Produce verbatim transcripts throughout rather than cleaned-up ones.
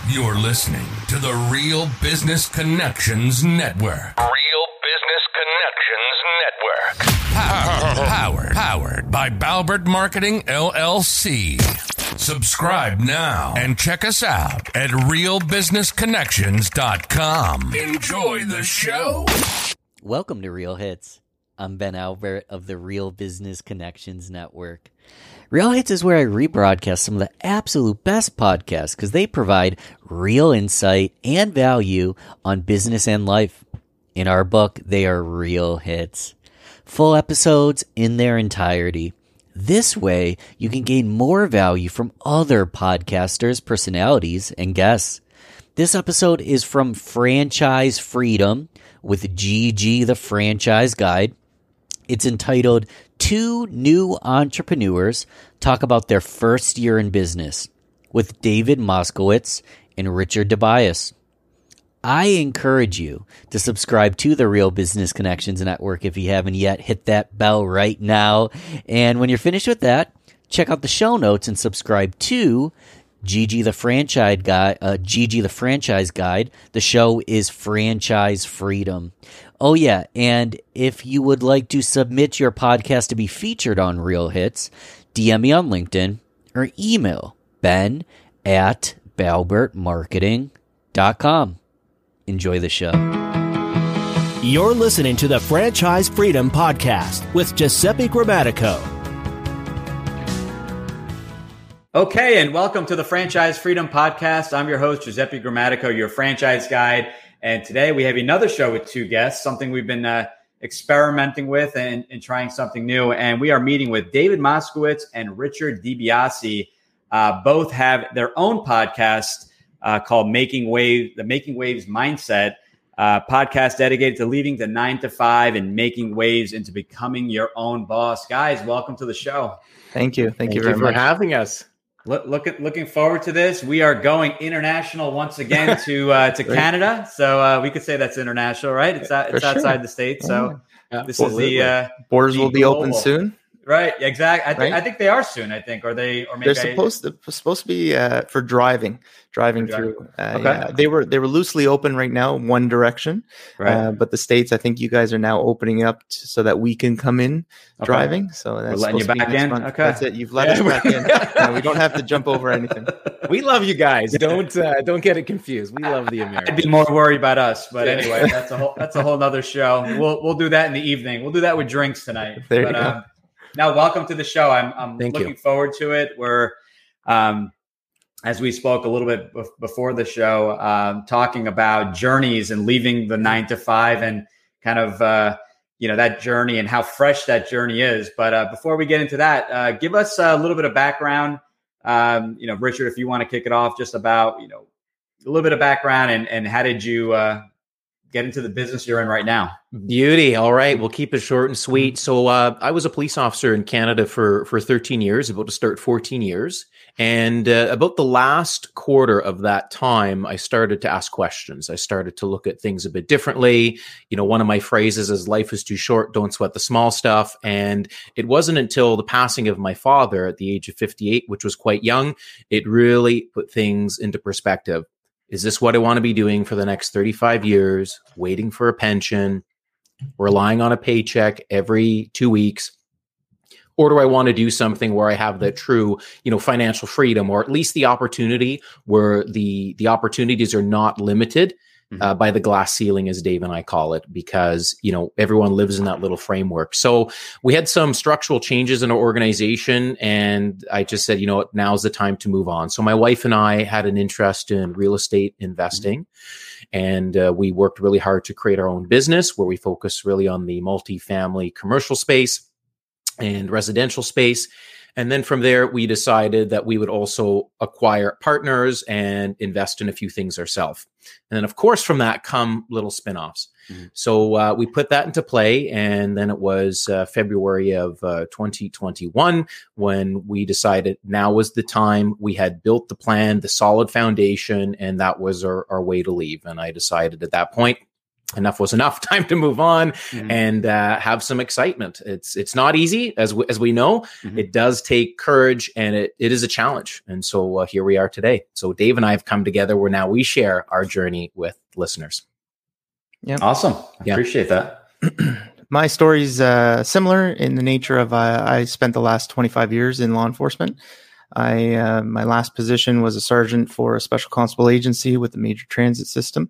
You're listening to the Real Business Connections Network. Real Business Connections Network. Power, powered, powered by Balbert Marketing, L L C. Subscribe now and check us out at real business connections dot com. Enjoy the show. Welcome to Real Hits. I'm Ben Albert of the Real Business Connections Network. Real Hits is where I rebroadcast some of the absolute best podcasts because they provide real insight and value on business and life. In our book, they are real hits. Full episodes in their entirety. This way, you can gain more value from other podcasters, personalities, and guests. This episode is from Franchise Freedom with Gigi the Franchise Guide. It's entitled Two New Entrepreneurs Talk About Their First Year in Business with David Moskowitz and Richard Tobias. I encourage you to subscribe to the Real Business Connections Network if you haven't yet. Hit that bell right now. And when you're finished with that, check out the show notes and subscribe to Gigi the Franchise Guide. Uh, Gigi the Franchise Guide. The show is Franchise Freedom. Oh yeah, and if you would like to submit your podcast to be featured on Real Hits, D M me on LinkedIn or email ben at balbert marketing dot com. Enjoy the show. You're listening to the Franchise Freedom Podcast with Giuseppe Grammatico. Okay, and welcome to the Franchise Freedom Podcast. I'm your host, Giuseppe Grammatico, your franchise guide. And today we have another show with two guests, something we've been uh, experimenting with and, and trying something new. And we are meeting with David Moskowitz and Richard DiBiase. Uh, both have their own podcast uh, called Making Waves, the Making Waves Mindset, uh, podcast dedicated to leaving the nine to five and making waves into becoming your own boss. Guys, welcome to the show. Thank you. Thank, Thank you you very for much. having us. Look, look at, looking forward to this. We are going international once again to uh, to Great. Canada, so uh, we could say that's international, right? It's out, it's For sure. outside the States, so Yeah, this is the uh, Borders the will be open global. soon. Right, exactly. I think Right? I think they are soon. I think, or they, or maybe They're I- supposed to supposed to be uh, for driving, driving For driving. through. Uh, Okay. yeah. They were they were loosely open right now, one direction. right. Uh, but the states, I think you guys are now opening up t- so that we can come in Okay. driving. So that's letting you supposed to be back next in? month. Okay. That's it. You've let Yeah. us back in. Yeah, we don't have to jump over anything. We love you guys. Don't uh, don't get it confused. We love the I'd Americans. be more worried about us, but Yeah. anyway, that's a whole that's a whole nother show. We'll we'll do that in the evening. We'll do that with drinks tonight. There you but, go. Um, now, welcome to the show. I'm I'm Thank you. looking forward to it. We're um, as we spoke a little bit bef- before the show, um, talking about journeys and leaving the nine to five and kind of uh, you know that journey and how fresh that journey is. But uh, before we get into that, uh, give us a little bit of background. Um, you know, Richard, if you want to kick it off, just about you know a little bit of background and and how did you uh, get into the business you're in right now? Beauty. All right. We'll keep it short and sweet. So uh, I was a police officer in Canada for, for thirteen years, about to start fourteen years. And uh, about the last quarter of that time, I started to ask questions. I started to look at things a bit differently. You know, one of my phrases is life is too short. Don't sweat the small stuff. And it wasn't until the passing of my father at the age of fifty-eight, which was quite young, it really put things into perspective. Is this what I want to be doing for the next thirty-five years, waiting for a pension, relying on a paycheck every two weeks? Or do I want to do something where I have the true, you know, financial freedom, or at least the opportunity where the the opportunities are not limited uh, by the glass ceiling, as Dave and I call it, because, you know, everyone lives in that little framework. So we had some structural changes in our organization, and I just said, you know what, now's the time to move on. So my wife and I had an interest in real estate investing, and uh, we worked really hard to create our own business where we focus really on the multifamily commercial space and residential space. And then from there, we decided that we would also acquire partners and invest in a few things ourselves. And then, of course, from that come little spinoffs. Mm-hmm. So uh, we put that into play. And then it was uh, February of uh, twenty twenty-one when we decided now was the time. We had built the plan, the solid foundation, and that was our, our way to leave. And I decided at that point, enough was enough. Time to move on Mm-hmm. and uh, have some excitement. It's it's not easy, as we, as we know. Mm-hmm. It does take courage, and it, it is a challenge. And so uh, here we are today. So Dave and I have come together where now we share our journey with listeners. Yeah, Awesome. I Yeah. appreciate that. My story's uh, similar in the nature of uh, I spent the last twenty-five years in law enforcement. I uh, my last position was a sergeant for a special constable agency with the major transit system,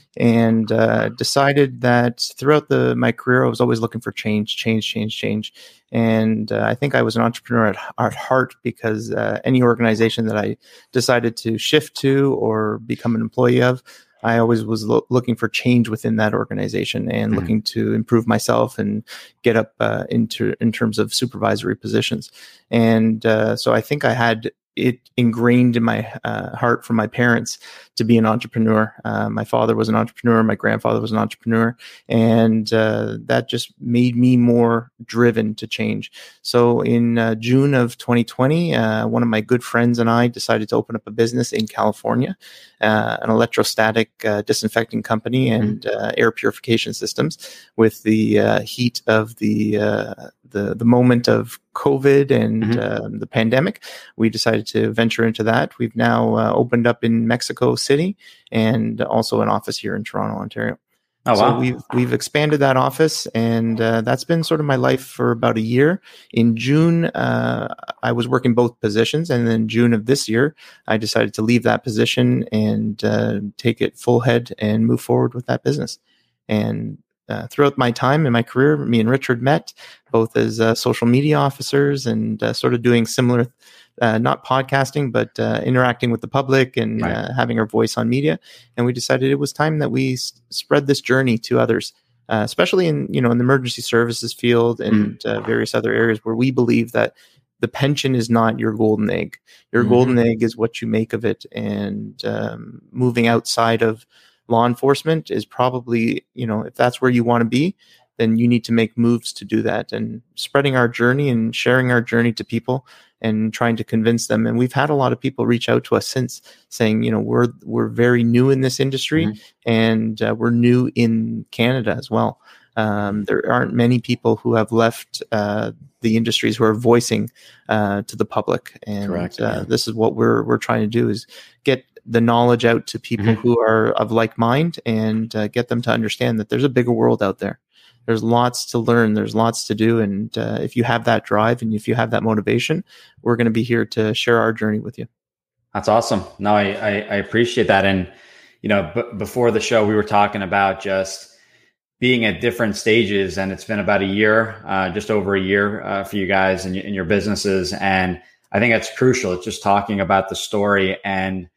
and uh, decided that throughout the my career I was always looking for change, change, change, change. And uh, I think I was an entrepreneur at, at heart, because uh, any organization that I decided to shift to or become an employee of, I always was lo- looking for change within that organization and Mhm. looking to improve myself and get up uh, into in terms of supervisory positions. And uh, so I think I had it ingrained in my uh, heart from my parents to be an entrepreneur. Uh, my father was an entrepreneur. My grandfather was an entrepreneur. And uh, that just made me more driven to change. So in uh, June of twenty twenty, uh, one of my good friends and I decided to open up a business in California, uh, an electrostatic uh, disinfecting company and uh, air purification systems. With the uh, heat of the uh, the the moment of COVID and Mhm. uh, the pandemic, we decided to venture into that. We've now uh, opened up in Mexico City and also an office here in Toronto, Ontario. Oh, so wow. we've we've expanded that office, and uh, that's been sort of my life for about a year. In June, uh, I was working both positions, and then June of this year, I decided to leave that position and uh, take it full head and move forward with that business. And uh, throughout my time in my career, me and Richard met both as uh, social media officers and uh, sort of doing similar, uh, not podcasting, but uh, interacting with the public and Right. uh, having our voice on media. And we decided it was time that we s- spread this journey to others, uh, especially in you know in the emergency services field and uh, various other areas where we believe that the pension is not your golden egg. Your Mhm. golden egg is what you make of it. And um, moving outside of law enforcement is probably, you know, if that's where you want to be, then you need to make moves to do that. And spreading our journey and sharing our journey to people and trying to convince them. And we've had a lot of people reach out to us since, saying, you know, we're we're very new in this industry, Mhm. and uh, we're new in Canada as well. Um, there aren't many people who have left uh, the industries who are voicing uh, to the public, and Correct, uh, yeah. this is what we're we're trying to do: is get the knowledge out to people Mhm. who are of like mind, and uh, get them to understand that there's a bigger world out there. There's lots to learn. There's lots to do. And uh, if you have that drive and if you have that motivation, we're going to be here to share our journey with you. That's awesome. No, I, I, I appreciate that. And, you know, b- before the show, we were talking about just being at different stages, and it's been about a year, uh, just over a year uh, for you guys and, y- and your businesses. And I think that's crucial. It's just talking about the story and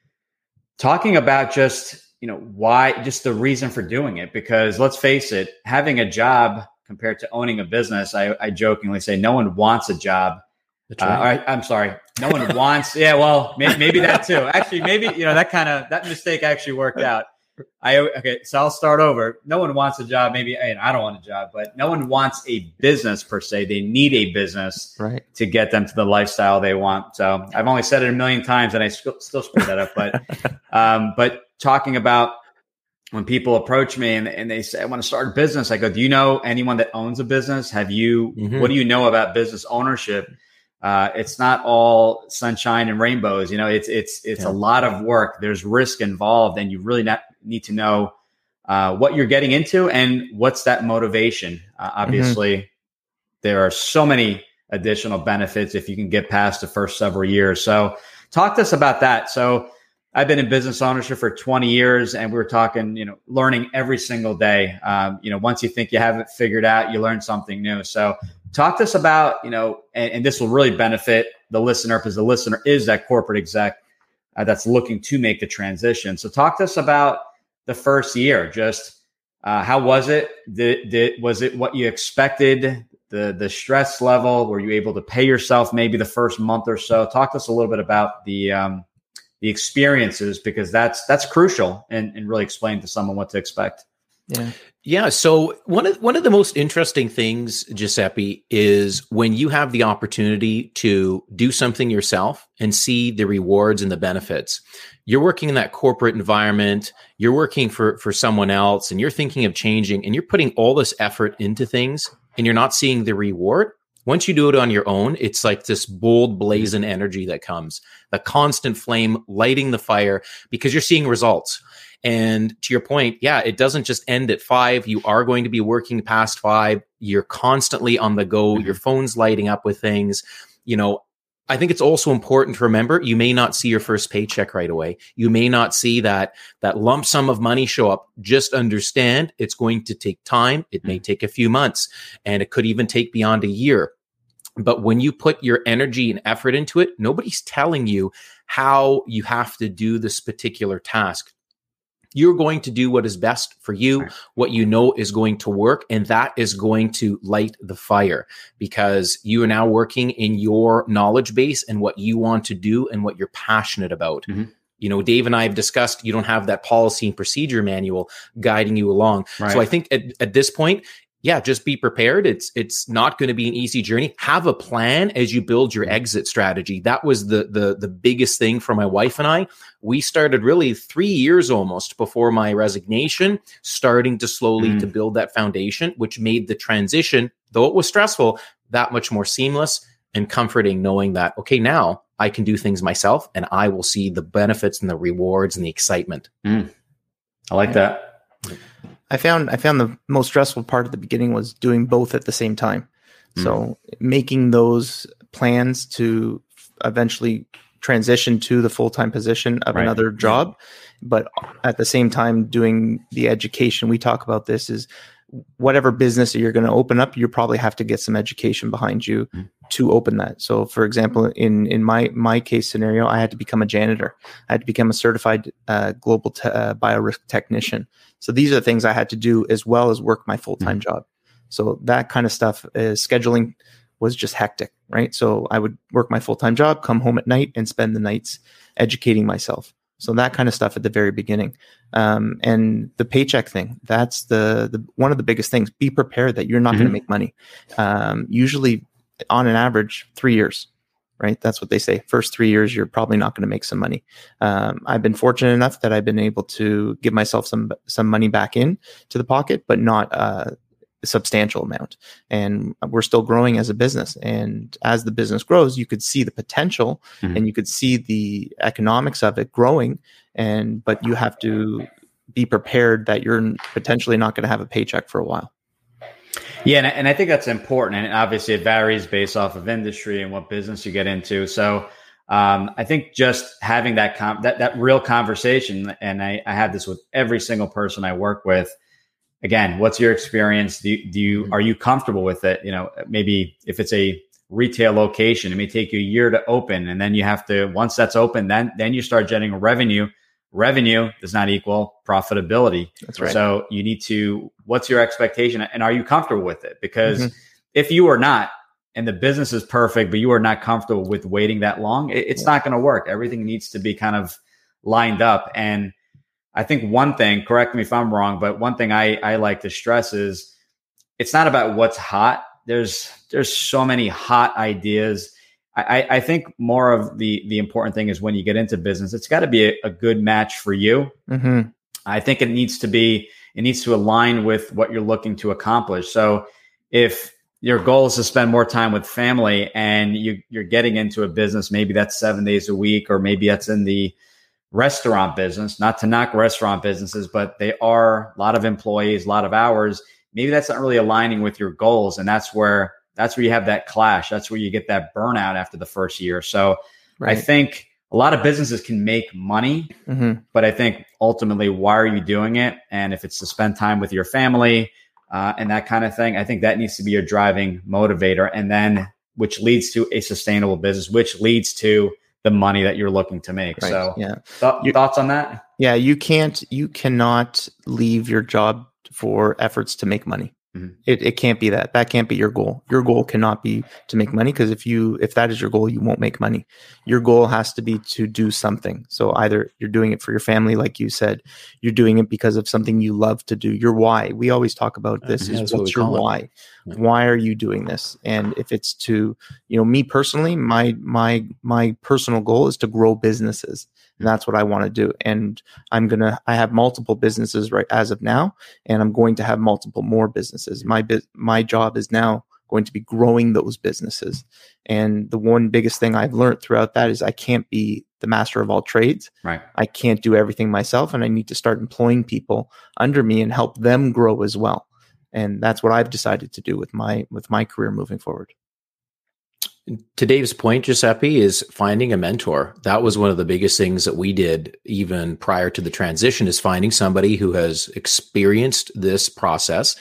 talking about just, you know, why, just the reason for doing it. Because let's face it, having a job compared to owning a business, I, I jokingly say no one wants a job. That's Uh, right. I, I'm sorry. No one wants. Yeah, well, may, maybe that too. Actually, maybe, you know, that kind of, that mistake actually worked out. I, okay. So I'll start over. No one wants a job. Maybe, and I don't want a job, but no one wants a business per se. They need a business Right. to get them to the lifestyle they want. So I've only said it a million times and I still, still screw that up. But, um, but talking about when people approach me and, and they say, I want to start a business, I go, do you know anyone that owns a business? Have you, Mhm. what do you know about business ownership? Uh, it's not all sunshine and rainbows. You know, it's, it's, it's Yeah. a lot of work. There's risk involved, and you really not, need to know uh, what you're getting into and what's that motivation. Uh, obviously, there are so many additional benefits if you can get past the first several years. So talk to us about that. So I've been in business ownership for twenty years, and we were talking, you know, learning every single day. Um, you know, once you think you have it figured out, you learn something new. So talk to us about, you know, and, and this will really benefit the listener, because the listener is that corporate exec uh, that's looking to make the transition. So talk to us about the first year. Just uh, how was it? Did, did, was it what you expected? The the stress level? Were you able to pay yourself maybe the first month or so? Talk to us a little bit about the um, the experiences, because that's that's crucial, and, and really explain to someone what to expect. Yeah. Yeah. So one of one of the most interesting things, Giuseppe, is when you have the opportunity to do something yourself and see the rewards and the benefits. You're working in that corporate environment, you're working for, for someone else, and you're thinking of changing, and you're putting all this effort into things, and you're not seeing the reward. Once you do it on your own, it's like this bold blazing energy that comes, the constant flame lighting the fire because you're seeing results. And to your point, yeah, it doesn't just end at five. You are going to be working past five. You're constantly on the go. Your phone's lighting up with things. You know, I think it's also important to remember you may not see your first paycheck right away. You may not see that that lump sum of money show up. Just understand it's going to take time. It may take a few months, and it could even take beyond a year. But when you put your energy and effort into it, nobody's telling you how you have to do this particular task. You're going to do what is best for you, what you know is going to work, and that is going to light the fire because you are now working in your knowledge base and what you want to do and what you're passionate about. Mm-hmm. You know, Dave and I have discussed you don't have that policy and procedure manual guiding you along. Right. So I think at, at this point, yeah, just be prepared. It's it's not going to be an easy journey. Have a plan as you build your exit strategy. That was the the the biggest thing for my wife and I. We started really three years almost before my resignation, starting to slowly mm. to build that foundation, which made the transition, though it was stressful, that much more seamless and comforting, knowing that, okay, now I can do things myself and I will see the benefits and the rewards and the excitement. Mm. I like that. I found I found the most stressful part at the beginning was doing both at the same time. Mm. So making those plans to eventually transition to the full-time position of right. another job, but at the same time doing the education. We talk about this is whatever business that you're going to open up, you probably have to get some education behind you mm. to open that. So for example, in, in my, my case scenario, I had to become a janitor. I had to become a certified uh, global te- uh, biorisk technician. So these are the things I had to do as well as work my full-time mm. job. So that kind of stuff is scheduling was just hectic, right? So I would work my full-time job, come home at night and spend the nights educating myself. So that kind of stuff at the very beginning. Um, and the paycheck thing, that's the, the one of the biggest things. Be prepared that you're not mm-hmm. going to make money. Um, usually on an average, three years, right? That's what they say. First three years, you're probably not going to make some money. Um, I've been fortunate enough that I've been able to give myself some some money back in to the pocket, but not uh, a substantial amount. And we're still growing as a business. And as the business grows, you could see the potential mm-hmm. and you could see the economics of it growing. And but you have to be prepared that you're potentially not going to have a paycheck for a while. Yeah, and, and I think that's important. And obviously it varies based off of industry and what business you get into. So um, I think just having that com- that that real conversation, and I, I have this with every single person I work with. Again, what's your experience? Do you, do you are you comfortable with it? You know, maybe if it's a retail location, it may take you a year to open, and then you have to once that's open, then then you start generating revenue. Revenue does not equal profitability. That's right. So you need to, what's your expectation and are you comfortable with it? Because mm-hmm. if you are not, and the business is perfect, but you are not comfortable with waiting that long, it, it's yeah. not going to work. Everything needs to be kind of lined up. And I think one thing, correct me if I'm wrong, but one thing I, I like to stress is it's not about what's hot. There's, there's so many hot ideas. I, I think more of the the important thing is when you get into business, it's got to be a, a good match for you. Mm-hmm. I think it needs to be, it needs to align with what you're looking to accomplish. So if your goal is to spend more time with family and you, you're getting into a business, maybe that's seven days a week, or maybe that's in the restaurant business, not to knock restaurant businesses, but they are a lot of employees, a lot of hours. Maybe that's not really aligning with your goals. And that's where That's where you have that clash. That's where you get that burnout after the first year. So right. I think a lot of businesses can make money, mm-hmm. but I think ultimately, why are you doing it? And if it's to spend time with your family uh, and that kind of thing, I think that needs to be your driving motivator. And then which leads to a sustainable business, which leads to the money that you're looking to make. Right. So yeah. th- thoughts on that? Yeah, you can't, you cannot leave your job for efforts to make money. Mm-hmm. It it can't be that. That can't be your goal. Your goal cannot be to make money, because if you if that is your goal, you won't make money. Your goal has to be to do something. So either you're doing it for your family, like you said, you're doing it because of something you love to do. Your why. We always talk about this Yeah, is what what's your why? Yeah. Why are you doing this? And if it's to, you know, me personally, my my my personal goal is to grow businesses. And that's what I want to do. And I'm going to, I have multiple businesses right as of now, and I'm going to have multiple more businesses. My, my job is now going to be growing those businesses. And the one biggest thing I've learned throughout that is I can't be the master of all trades. Right. I can't do everything myself, and I need to start employing people under me and help them grow as well. And that's what I've decided to do with my, with my career moving forward. To Dave's point, Giuseppe, is finding a mentor. That was one of the biggest things that we did even prior to the transition, is finding somebody who has experienced this process,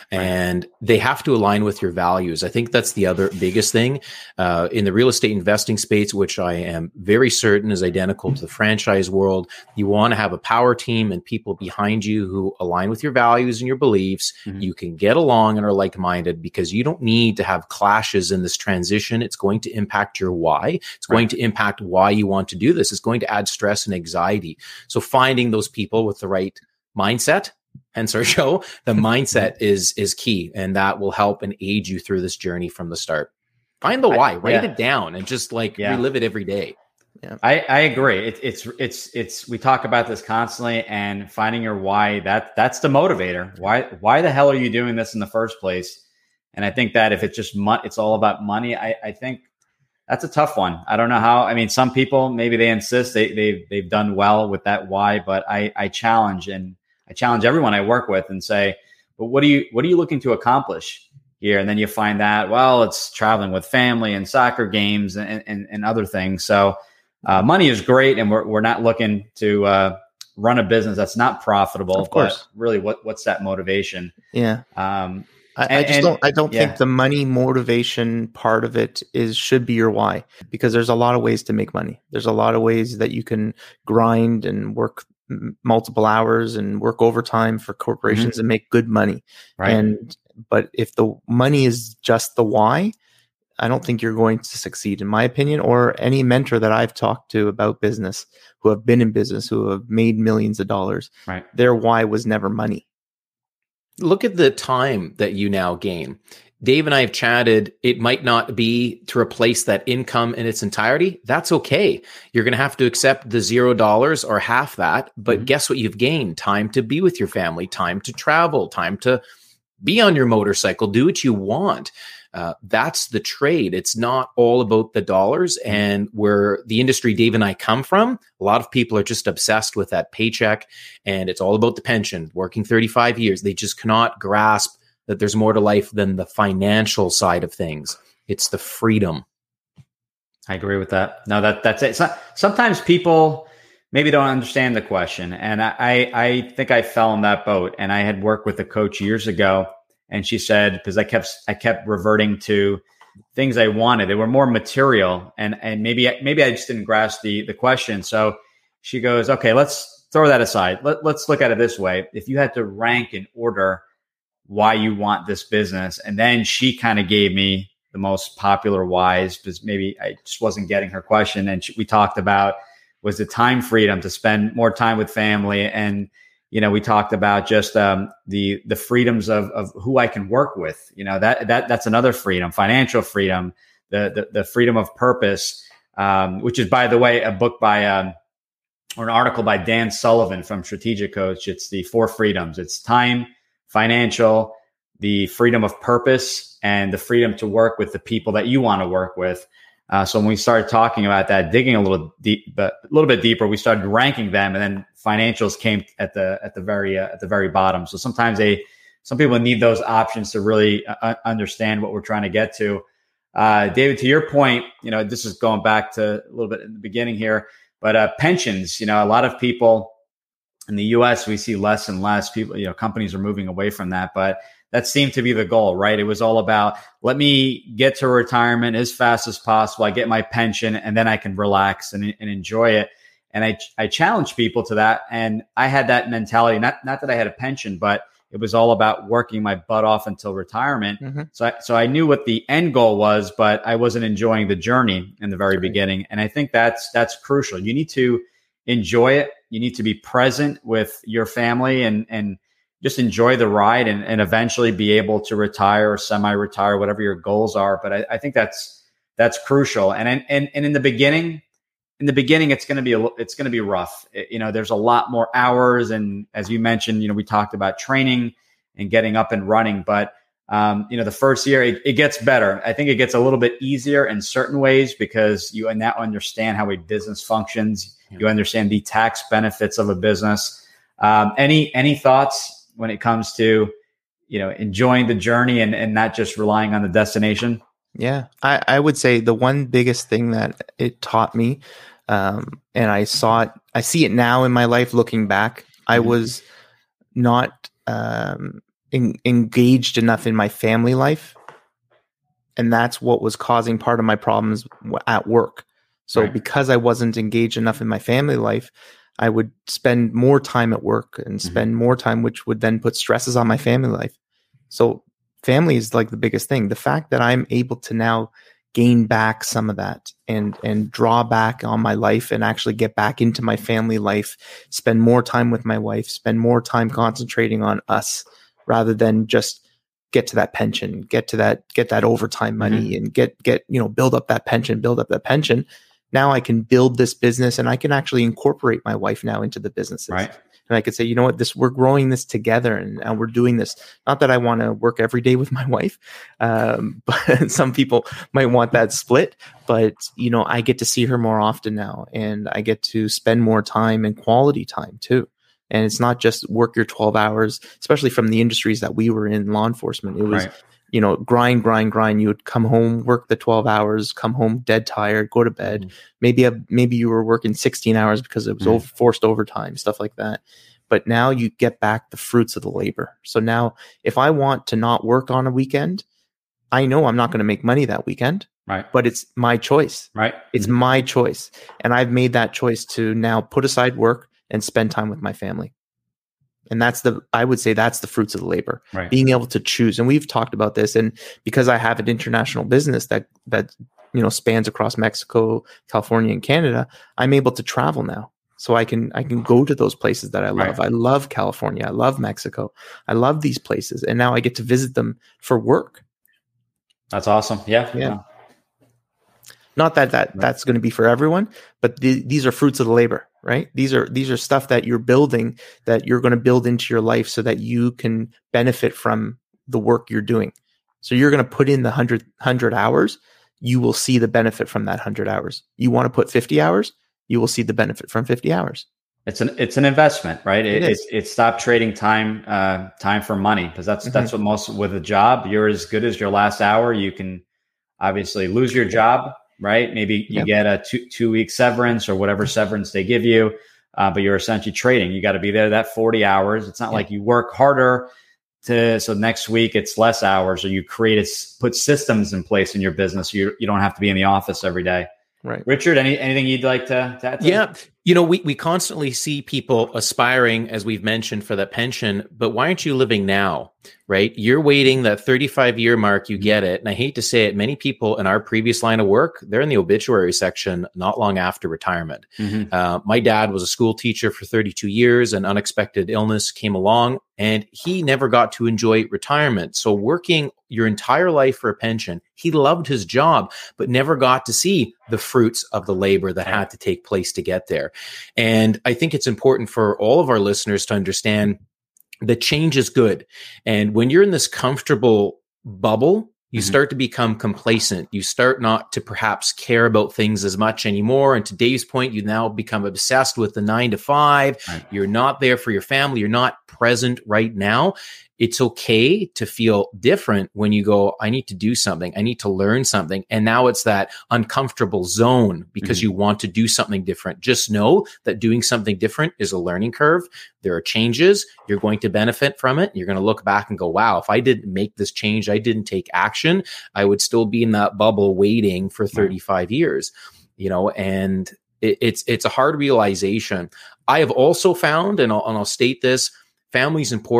and they have to align with your values. I think that's the other biggest thing uh, in the real estate investing space, which I am very certain is identical to the franchise world. You want to have a power team and people behind you who align with your values and your beliefs. Mm-hmm. You can get along and are like-minded, because you don't need to have clashes in this transition. It's going to impact your why. It's going right. to impact why you want to do this. It's going to add stress and anxiety. So finding those people with the right mindset, hence our show, the mindset is is key, and that will help and aid you through this journey from the start. Find the why, I, write yeah. it down, and just like yeah. relive it every day. Yeah. I, I agree. It, it's it's it's we talk about this constantly, and finding your why, that that's the motivator. Why why the hell are you doing this in the first place? And I think that if it's just mo- it's all about money, I, I think that's a tough one. I don't know how. I mean, some people, maybe they insist they they've they've done well with that why, but I I challenge and I challenge everyone I work with and say, but what are you what are you looking to accomplish here? And then you find that, well, it's traveling with family and soccer games and and, and other things. So uh, money is great, and we're we're not looking to uh, run a business that's not profitable. Of course. But really, what what's that motivation? Yeah. Um, I, and, I just and, don't. I don't yeah. think the money motivation part of it is should be your why, because there's a lot of ways to make money. There's a lot of ways that you can grind and work m- multiple hours and work overtime for corporations mm-hmm. and make good money. Right. And but if the money is just the why, I don't think you're going to succeed, in my opinion. Or any mentor that I've talked to about business, who have been in business, who have made millions of dollars, right. their why was never money. Look at the time that you now gain. Dave and I have chatted. It might not be to replace that income in its entirety. That's okay. You're going to have to accept the zero dollars or half that. But mm-hmm. guess what you've gained? Time to be with your family, time to travel, time to be on your motorcycle, do what you want. Uh, that's the trade. It's not all about the dollars. And where the industry Dave and I come from, a lot of people are just obsessed with that paycheck, and it's all about the pension, working thirty-five years. They just cannot grasp that there's more to life than the financial side of things. It's the freedom. I agree with that. No, that that's it. So, sometimes people maybe don't understand the question. And I, I think I fell in that boat, and I had worked with a coach years ago. And she said, because I kept I kept reverting to things I wanted. They were more material, and and maybe maybe I just didn't grasp the the question. So she goes, okay, let's throw that aside. Let, let's look at it this way. If you had to rank and order why you want this business, and then she kind of gave me the most popular whys, because maybe I just wasn't getting her question. And she, we talked about was the time freedom to spend more time with family, and you know, we talked about just um, the the freedoms of of who I can work with. You know, that that that's another freedom, financial freedom, the the, the freedom of purpose, um, which is, by the way, a book by um, or an article by Dan Sullivan from Strategic Coach. It's the four freedoms. It's time, financial, the freedom of purpose, and the freedom to work with the people that you want to work with. Uh, so when we started talking about that, digging a little deep, but a little bit deeper, we started ranking them, and then financials came at the at the very uh, at the very bottom. So sometimes they, some people need those options to really uh, understand what we're trying to get to. Uh, David, to your point, you know, this is going back to a little bit in the beginning here, but uh, pensions. You know, a lot of people in the U S, we see less and less people. You know, companies are moving away from that, but that seemed to be the goal, right? It was all about, let me get to retirement as fast as possible. I get my pension, and then I can relax and, and enjoy it. And I, I challenge people to that. And I had that mentality, not, not that I had a pension, but it was all about working my butt off until retirement. Mm-hmm. So, I, so I knew what the end goal was, but I wasn't enjoying the journey in the very Right. beginning. And I think that's that's crucial. You need to enjoy it. You need to be present with your family and and just enjoy the ride, and, and eventually be able to retire or semi-retire, whatever your goals are. But I, I think that's that's crucial. And and and in the beginning. In the beginning, it's going to be a, it's going to be rough. It, you know, there's a lot more hours, and as you mentioned, you know, we talked about training and getting up and running. But um, you know, the first year it, it gets better. I think it gets a little bit easier in certain ways because you now understand how a business functions. Yeah. You understand the tax benefits of a business. Um, any any thoughts when it comes to, you know, enjoying the journey and and not just relying on the destination? Yeah, I, I would say the one biggest thing that it taught me, um, and I saw it, I see it now in my life looking back, I Mm-hmm. was not um, in, engaged enough in my family life. And that's what was causing part of my problems w- at work. So Right. because I wasn't engaged enough in my family life, I would spend more time at work and spend Mm-hmm. more time, which would then put stresses on my family life. So family is like the biggest thing. The fact that I'm able to now gain back some of that and and draw back on my life and actually get back into my family life, spend more time with my wife, spend more time concentrating on us rather than just get to that pension, get to that, get that overtime money Mm-hmm. and get, get, you know, build up that pension, build up that pension. Now I can build this business and I can actually incorporate my wife now into the businesses. Right. And I could say, you know what, this, we're growing this together and, and we're doing this. Not that I want to work every day with my wife. Um, but some people might want that split, but you know, I get to see her more often now and I get to spend more time and quality time too. And it's not just work your twelve hours, especially from the industries that we were in, law enforcement. It was, Right. you know, grind, grind, grind. You would come home, work the twelve hours, come home dead tired, go to bed. Mhm. Maybe, a, maybe you were working sixteen hours because it was Mhm. over, forced overtime, stuff like that. But now you get back the fruits of the labor. So now if I want to not work on a weekend, I know I'm not going to make money that weekend, Right. but it's my choice. Right. It's my choice. And I've made that choice to now put aside work and spend time with my family. And that's the, I would say that's the fruits of the labor, Right. being able to choose. And we've talked about this. And because I have an international business that, that, you know, spans across Mexico, California, and Canada, I'm able to travel now. So I can, I can go to those places that I love. Right. I love California. I love Mexico. I love these places. And now I get to visit them for work. That's awesome. Yeah. Yeah. Wow. Not that, that Right. that's going to be for everyone, but the, these are fruits of the labor, right? These are these are stuff that you're building, that you're going to build into your life so that you can benefit from the work you're doing. So you're going to put in the hundred hundred hours, you will see the benefit from that hundred hours. You want to put fifty hours, you will see the benefit from fifty hours. It's an it's an investment, right? It, It it's is. it's stop trading time uh, time for money, because that's that's what most with a job. You're as good as your last hour. You can obviously lose your job, right? Maybe you Yep. get a two two week severance or whatever severance they give you, uh, but you're essentially trading. You got to be there that forty hours. It's not Yeah. like you work harder to so next week it's less hours, or you create a, put systems in place in your business. So you you don't have to be in the office every day. Right. Richard, any anything you'd like to, to add to Yeah. You know, we, we constantly see people aspiring, as we've mentioned, for that pension, but why aren't you living now, right? You're waiting that thirty-five year mark, you get it. And I hate to say it, many people in our previous line of work, they're in the obituary section not long after retirement. Mhm. Uh, my dad was a school teacher for thirty-two years. An unexpected illness came along and he never got to enjoy retirement. So working your entire life for a pension, he loved his job, but never got to see the fruits of the labor that had to take place to get there. And I think it's important for all of our listeners to understand that change is good. And when you're in this comfortable bubble, you Mhm. start to become complacent. You start not to perhaps care about things as much anymore. And to Dave's point, you now become obsessed with the nine to five. Right. You're not there for your family. You're not present right now. It's okay to feel different when you go, I need to do something. I need to learn something. And now it's that uncomfortable zone because Mhm. you want to do something different. Just know that doing something different is a learning curve. There are changes. You're going to benefit from it. You're going to look back and go, wow, if I didn't make this change, I didn't take action, I would still be in that bubble waiting for thirty-five years, you know, and it, it's, it's a hard realization. I have also found, and I'll, and I'll state this, family is important,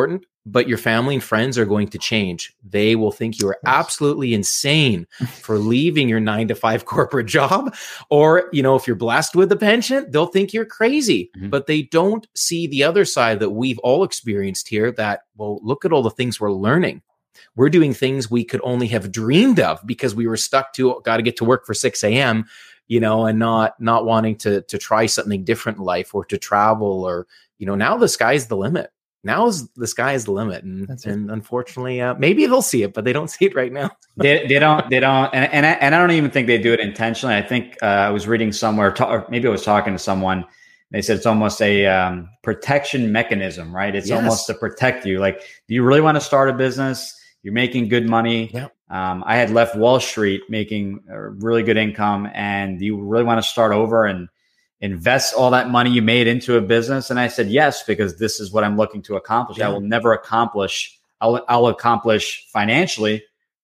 but your family and friends are going to change. They will think you are absolutely insane for leaving your nine to five corporate job. Or, you know, if you're blessed with a pension, they'll think you're crazy, mm-hmm. but they don't see the other side that we've all experienced here, that, well, look at all the things we're learning. We're doing things we could only have dreamed of because we were stuck to, got to get to work for six a.m., you know, and not, not wanting to, to try something different in life, or to travel, or, you know, now the sky's the limit. Now is the sky is the limit, and and unfortunately, uh, maybe they'll see it, but they don't see it right now. they they don't they don't, and and I, and I don't even think they do it intentionally. I think uh, I was reading somewhere, ta- or maybe I was talking to someone. They said it's almost a um, protection mechanism, right? It's yes. almost to protect you. Like, do you really want to start a business? You're making good money. Yeah. Um, I had left Wall Street making a really good income, and you really want to start over and invest all that money you made into a business? And I said, yes, because this is what I'm looking to accomplish. Yeah. I will never accomplish, I'll, I'll accomplish financially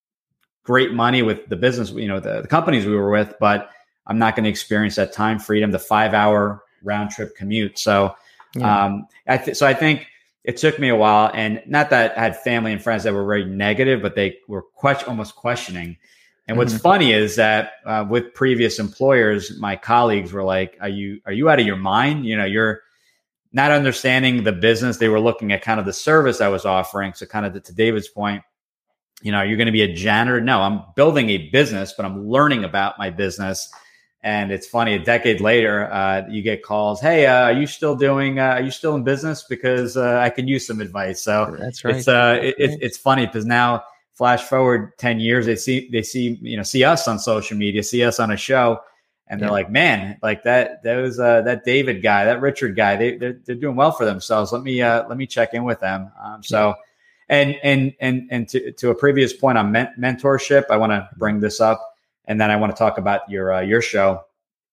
great money with the business, you know, the, the companies we were with, but I'm not going to experience that time freedom, the five hour round trip commute. So, yeah. um, I th- so I think it took me a while, and not that I had family and friends that were very negative, but they were que- almost questioning. And what's mm-hmm. funny is that uh, with previous employers, my colleagues were like, are you, are you out of your mind? You know, you're not understanding the business. They were looking at kind of the service I was offering. So kind of the, to David's point, you know, you're going to be a janitor. No, I'm building a business, but I'm learning about my business. And it's funny, a decade later, uh, you get calls. Hey, uh, are you still doing, uh, are you still in business? Because uh, I could use some advice. So that's right. It's, uh, it, it's, it's funny because now, flash forward ten years, they see, they see, you know, see us on social media, see us on a show, and they're yeah. like, man, like that, that was, uh, that David guy, that Richard guy, they, they're, they're doing well for themselves. Let me, uh, let me check in with them. Um, so, and, and, and, and to, to a previous point on men- mentorship, I want to bring this up, and then I want to talk about your, uh, your show,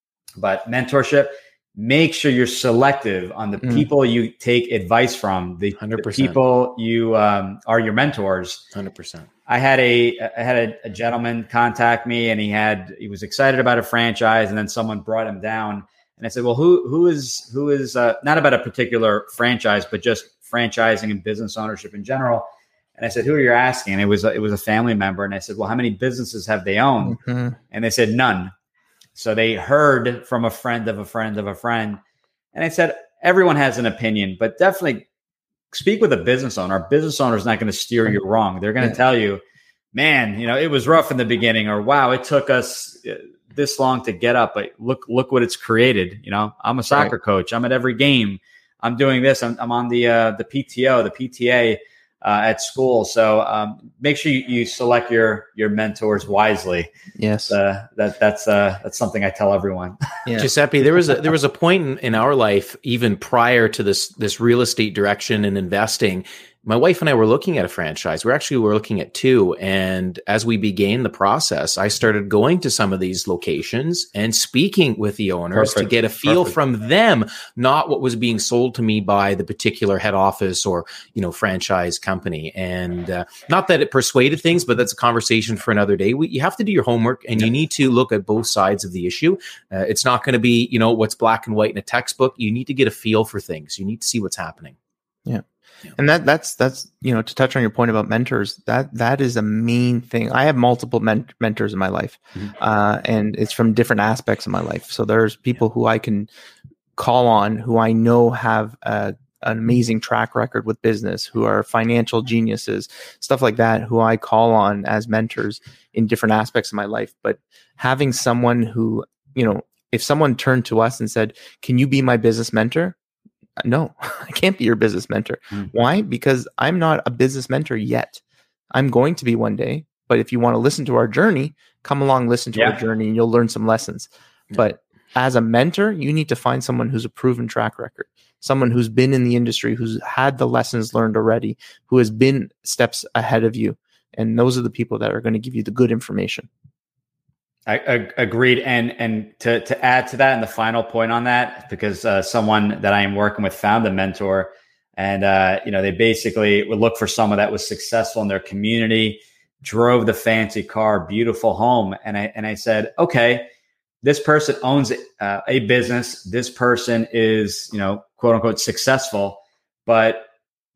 but mentorship, make sure you're selective on the mm. people you take advice from, the, the people you um, are your mentors. one hundred percent. I had a I had a, a gentleman contact me, and he had he was excited about a franchise, and then someone brought him down, and I said, well, who who is who is uh, not about a particular franchise, but just franchising and business ownership in general. And I said, who are you asking? And it was a, it was a family member, and I said, well, how many businesses have they owned? Mm-hmm. And they said none. So they heard from a friend of a friend of a friend. And I said, everyone has an opinion, but definitely speak with a business owner. A business owner is not going to steer you wrong. They're going to yeah. tell you, man, you know, it was rough in the beginning, or wow, it took us this long to get up, but look, look what it's created. You know, I'm a soccer right. coach. I'm at every game. I'm doing this. I'm, I'm on the, uh, the P T O, the P T A, Uh, at school. So um, make sure you, you select your your mentors wisely. Yes, uh, that that's uh, that's something I tell everyone. Yeah. Giuseppe, there was a there was a point in, in our life, even prior to this this real estate direction and investing. My wife and I were looking at a franchise. We actually were looking at two. And as we began the process, I started going to some of these locations and speaking with the owners Perfect. to get a feel Perfect. from them, not what was being sold to me by the particular head office or, you know, franchise company. And uh, not that it persuaded things, but that's a conversation for another day. We, you have to do your homework, and yeah. you need to look at both sides of the issue. Uh, it's not going to be, you know, what's black and white in a textbook. You need to get a feel for things. You need to see what's happening. Yeah. And that that's that's you know, to touch on your point about mentors, that that is a main thing. I have multiple men- mentors in my life, mm-hmm. uh, and it's from different aspects of my life. So there's people who I can call on, who I know have a, an amazing track record with business, who are financial geniuses, stuff like that, who I call on as mentors in different aspects of my life. But having someone who, you know, if someone turned to us and said, "Can you be my business mentor?" No, I can't be your business mentor. Mm. Why? Because I'm not a business mentor yet. I'm going to be one day. But if you want to listen to our journey, come along, listen to yeah. our journey, and you'll learn some lessons. Yeah. But as a mentor, you need to find someone who's a proven track record, someone who's been in the industry, who's had the lessons learned already, who has been steps ahead of you. And those are the people that are going to give you the good information. I, I agreed. And and to, to add to that, and the final point on that, because uh, someone that I am working with found a mentor, and uh, you know, they basically would look for someone that was successful in their community, drove the fancy car, beautiful home. And I and I said, okay, this person owns uh, a business. This person is, you know, quote unquote successful, but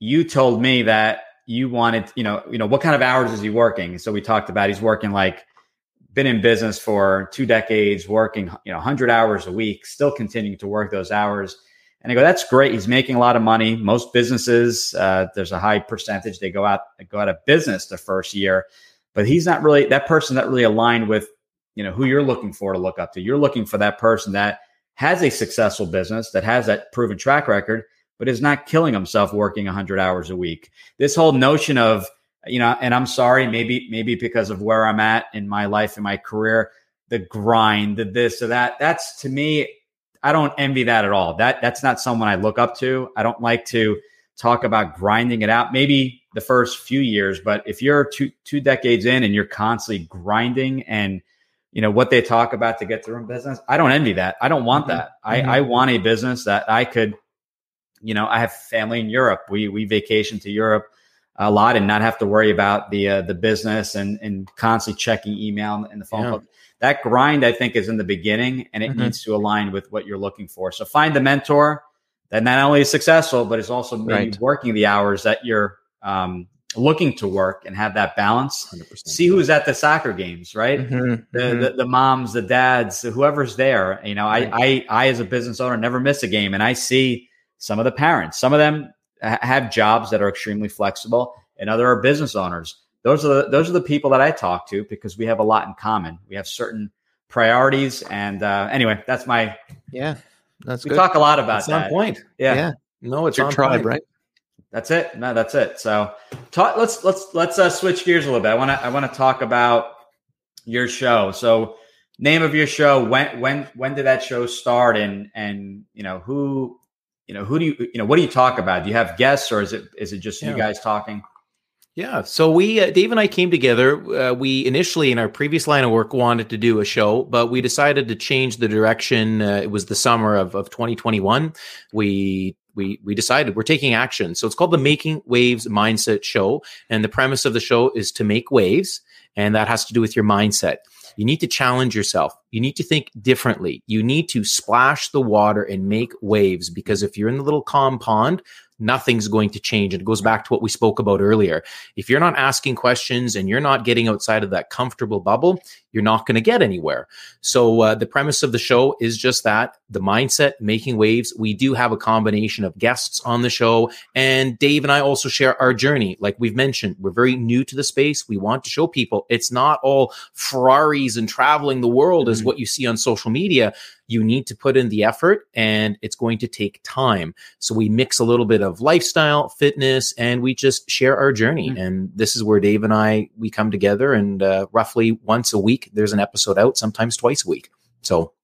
you told me that you wanted, you know, you know, what kind of hours is he working? So we talked about he's working like been in business for two decades, working, you know, one hundred hours a week, still continuing to work those hours. And I go, that's great. He's making a lot of money. Most businesses, uh, there's a high percentage they go out go out of business the first year, but he's not really that person that really aligned with, you know, who you're looking for to look up to. You're looking for that person that has a successful business, that has that proven track record, but is not killing himself working one hundred hours a week. This whole notion of, you know, and I'm sorry, maybe maybe because of where I'm at in my life, in my career, the grind, the this or that, that's to me, I don't envy that at all. That that's not someone I look up to. I don't like to talk about grinding it out. Maybe the first few years, but if you're two two decades in and you're constantly grinding and you know what they talk about to get through in business, I don't envy that. I don't want that. Mm-hmm. I, I want a business that I could, you know, I have family in Europe. We we vacation to Europe a lot and not have to worry about the uh, the business and and constantly checking email and the phone. Yeah. That grind, I think, is in the beginning, and it mm-hmm. needs to align with what you're looking for. So find the mentor that not only is successful, but is also maybe right. working the hours that you're um, looking to work and have that balance. one hundred percent. See who's at the soccer games, right? Mm-hmm. The, mm-hmm. the the moms, the dads, whoever's there. You know, right. I, I I as a business owner never miss a game, and I see some of the parents. Some of them ha- have jobs that are extremely flexible, and other are business owners. Those are the, those are the people that I talk to because we have a lot in common. We have certain priorities. And uh, anyway, that's my, yeah, that's we good. talk a lot about that's that. on point. Yeah. yeah. No, it's your on tribe, point. right? That's it. No, that's it. So talk, let's, let's, let's uh, switch gears a little bit. I want to, I want to talk about your show. So name of your show, when, when, when did that show start? And, and, you know, who, you know, who do you, you know, what do you talk about? Do you have guests or is it, is it just yeah. you guys talking? Yeah. So we, uh, Dave and I came together. Uh, we initially in our previous line of work wanted to do a show, but we decided to change the direction. Uh, it was the summer of, of twenty twenty-one. We, we, we decided we're taking action. So it's called the Making Waves Mindset Show. And the premise of the show is to make waves. And that has to do with your mindset. You need to challenge yourself. You need to think differently. You need to splash the water and make waves, because if you're in the little calm pond, nothing's going to change. And it goes back to what we spoke about earlier. If you're not asking questions and you're not getting outside of that comfortable bubble, you're not going to get anywhere. So uh, the premise of the show is just that, the mindset, making waves. We do have a combination of guests on the show. And Dave and I also share our journey. Like we've mentioned, we're very new to the space. We want to show people it's not all Ferraris and traveling the world as what you see on social media. You need to put in the effort, and it's going to take time. So we mix a little bit of lifestyle, fitness, and we just share our journey. Mm-hmm. And this is where Dave and I, we come together, and uh, roughly once a week, there's an episode out, sometimes twice a week. So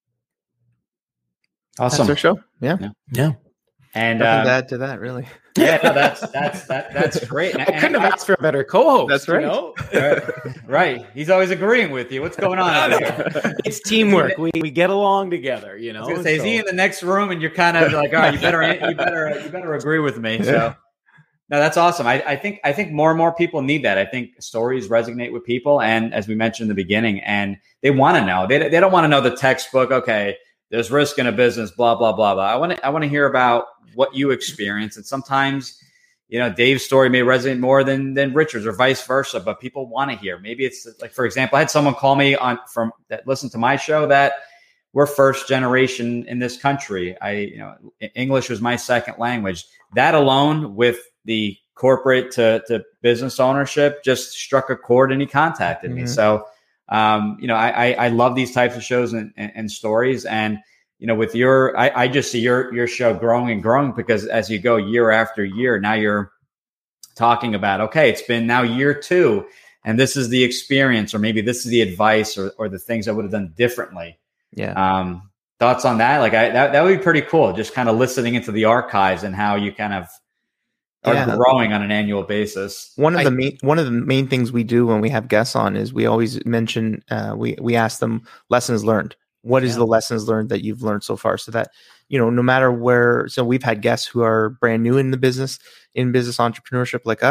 awesome. That's our show. Yeah. Yeah. yeah. And nothing um, to add to that, really. Yeah, no, that's that's that, that's great. I couldn't have asked for a better co-host. That's right. You know? right. Right. He's always agreeing with you. What's going on out here? It's teamwork. We we get along together. You know. I was gonna say, so. Is he in the next room? And you're kind of like, all right, you better you better you better agree with me. Yeah. So, no, that's awesome. I, I think I think more and more people need that. I think stories resonate with people, and as we mentioned in the beginning, and they want to know. They they don't want to know the textbook. Okay, there's risk in a business. Blah blah blah blah. I want to I want to hear about what you experience, and sometimes, you know, Dave's story may resonate more than than Richard's, or vice versa. But people want to hear. Maybe it's like, for example, I had someone call me on from that listened to my show that we're first generation in this country. I, you know, English was my second language. That alone, with the corporate to to business ownership, just struck a chord, and he contacted mm-hmm. me. So, um, you know, I, I I love these types of shows and, and, and stories. And you know, with your, I, I just see your your show growing and growing, because as you go year after year, now you're talking about, okay, it's been now year two, and this is the experience, or maybe this is the advice, or or the things I would have done differently. Yeah. Um, thoughts on that? Like, I that that would be pretty cool. Just kind of listening into the archives and how you kind of are yeah. growing on an annual basis. One of I, the main one of the main things we do when we have guests on is we always mention uh, we we ask them lessons learned. What is yeah. the lessons learned that you've learned so far? So that, you know, no matter where, so we've had guests who are brand new in the business, in business entrepreneurship like us,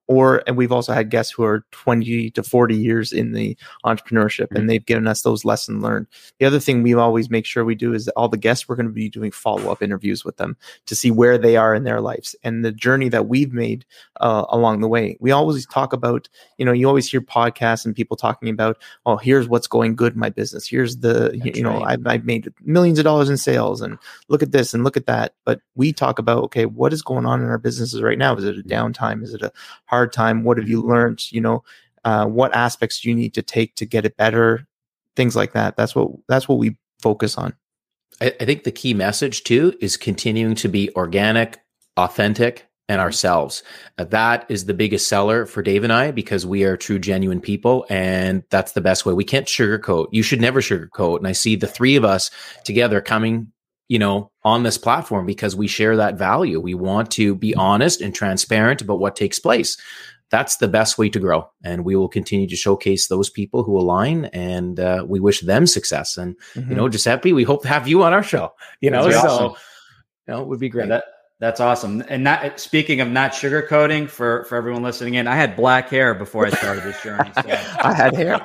or, and we've also had guests who are twenty to forty years in the entrepreneurship, mm-hmm. and they've given us those lessons learned. The other thing we always make sure we do is that all the guests, we're going to be doing follow-up interviews with them to see where they are in their lives and the journey that we've made uh, along the way. We always talk about, you know, you always hear podcasts and people talking about, oh, here's what's going good in my business. Here's the, That's you know, right. I've, I've made millions of dollars in sales, and look at this and look at that. But we talk about, okay, what is going on in our businesses right now? Is it a downtime? Is it a hard time? What have you learned? You know, uh, what aspects do you need to take to get it better? Things like that. That's what, that's what we focus on. I, I think the key message too is continuing to be organic, authentic, and ourselves. Uh, that is the biggest seller for Dave and I, because we are true, genuine people. And that's the best way. We can't sugarcoat. You should never sugarcoat. And I see the three of us together coming, you know, on this platform because we share that value. We want to be honest and transparent about what takes place. That's the best way to grow. And we will continue to showcase those people who align, and uh, we wish them success. And, mm-hmm. you know, Giuseppe, we hope to have you on our show, you know, That's so, awesome. you know, it would be great. Yeah, that, that's awesome. And not, speaking of not sugarcoating, for, for everyone listening in, I had black hair before I started this journey. So. I had hair.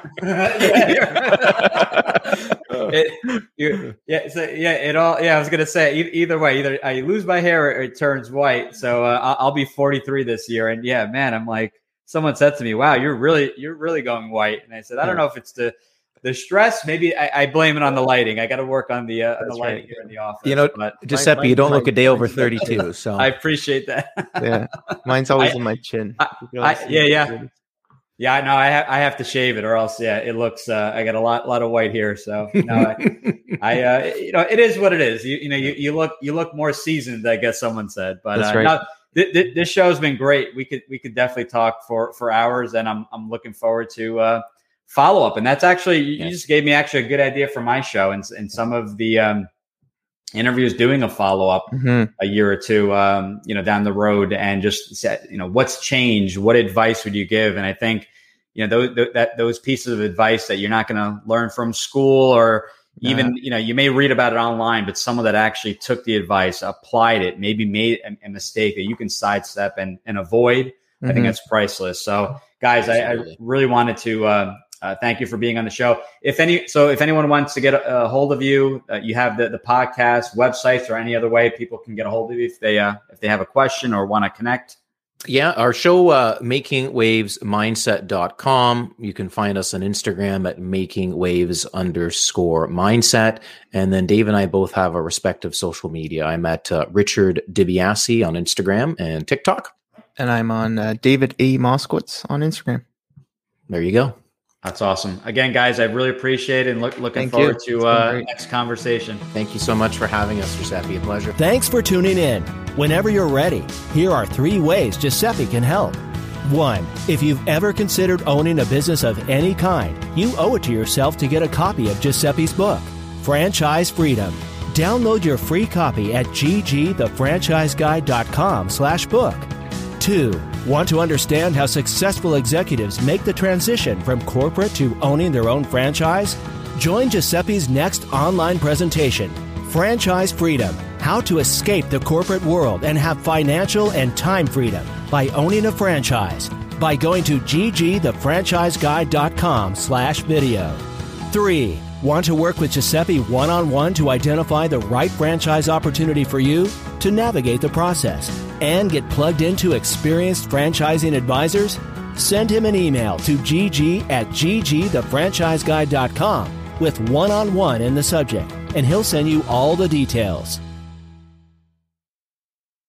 it, you, yeah, so, yeah, it all. Yeah, I was gonna say e- either way, either I lose my hair or it turns white. So uh, I'll, I'll be forty-three this year, and yeah, man, I'm like, someone said to me, "Wow, you're really, you're really going white." And I said, "I don't know if it's the the stress. Maybe I, I blame it on the lighting. I got to work on the uh, on the lighting right. here in the office." You know, but Giuseppe, my, you don't my, look a day over thirty-two. So I appreciate that. Yeah, mine's always I, in my chin. I, I, yeah, yeah. Yeah, I know. I have I have to shave it, or else, yeah, it looks. Uh, I got a lot, lot of white here, so no, I, I uh, you know, it is what it is. You, you know, you, you look, you look more seasoned, I guess someone said. But That's uh, right. no, th- th- this show's been great. We could, we could definitely talk for, for hours, and I'm, I'm looking forward to uh, follow up. And that's actually, you, yeah. you just gave me actually a good idea for my show, and and some of the um, interviews doing a follow up mm-hmm. a year or two, um, you know, down the road, and just set, you know, what's changed, what advice would you give? And I think, you know, those, that, those pieces of advice that you're not going to learn from school, or even, you know, you may read about it online, but someone that actually took the advice, applied it, maybe made a, a mistake that you can sidestep and, and avoid. Mm-hmm. I think that's priceless. So guys, I, I really wanted to, uh, uh, thank you for being on the show. If any, so if anyone wants to get a, a hold of you, uh, you have the, the podcast websites, or any other way people can get a hold of you if they, uh, if they have a question or want to connect. Yeah, our show, uh, making waves mindset dot com. You can find us on Instagram at makingwaves underscore mindset. And then Dave and I both have our respective social media. I'm at uh, Richard DiBiase on Instagram and TikTok. And I'm on uh, David A. Moskowitz on Instagram. There you go. That's awesome. Again, guys, I really appreciate it, and look, looking Thank forward you. to uh, next conversation. Thank you so much for having us, Giuseppe. A pleasure. Thanks for tuning in. Whenever you're ready, here are three ways Giuseppe can help. One, if you've ever considered owning a business of any kind, you owe it to yourself to get a copy of Giuseppe's book, Franchise Freedom. Download your free copy at ggthefranchiseguide.com slash book. Two, want to understand how successful executives make the transition from corporate to owning their own franchise? Join Giuseppe's next online presentation, Franchise Freedom, How to Escape the Corporate World and Have Financial and Time Freedom by Owning a Franchise, by going to ggthefranchiseguide.com slash video. Three, want to work with Giuseppe one-on-one to identify the right franchise opportunity for you, to navigate the process, and get plugged into experienced franchising advisors? Send him an email to gg at ggthefranchiseguide dot com with one-on-one in the subject, and he'll send you all the details.